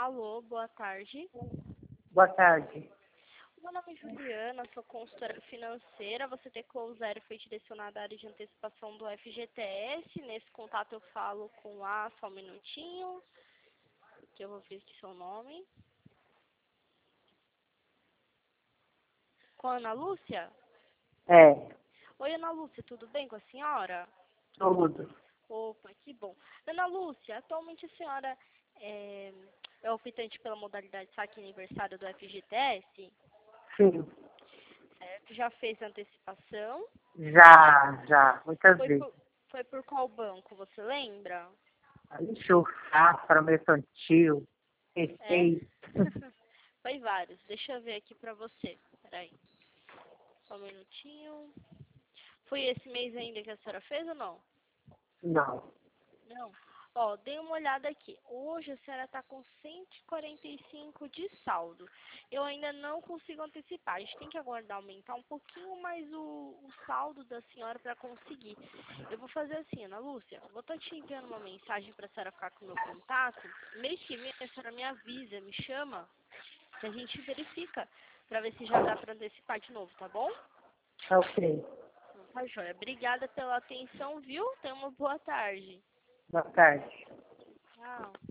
Alô, boa tarde. Boa tarde. Meu nome é Juliana, sou consultora financeira. Você tem Close Zero, foi direcionada à área de antecipação do FGTS. Nesse contato eu falo com a, só um minutinho, que eu vou ver aqui seu nome. Com a Ana Lúcia? É, Oi, Ana Lúcia, tudo bem com a senhora? tudo. Opa, que bom. Ana Lúcia, atualmente a senhora é optante pela modalidade saque aniversário do FGTS? Sim, Certo? Já fez a antecipação? já, muitas Foi vezes. por, foi por qual banco, você lembra? Ixi, o Safra, Mercantil, É? Receita. Foi vários. Deixa eu ver aqui pra você. Peraí. Só um minutinho. Foi esse mês ainda que a senhora fez ou não? Não, Não. Ó, dei uma olhada aqui. Hoje a senhora tá com 145 de saldo. Eu ainda não consigo antecipar. A gente tem que aguardar aumentar um pouquinho mais o saldo da senhora para conseguir. Eu vou fazer assim, Ana Lúcia. Vou estar te enviando uma mensagem para a senhora ficar com o meu contato. Mês que vem a senhora me avisa, me chama, que a gente verifica para ver se já dá para antecipar de novo, tá bom? tá ok. Então, tá joia. Obrigada pela atenção, viu? Tenha uma boa tarde. Boa tarde. Tchau.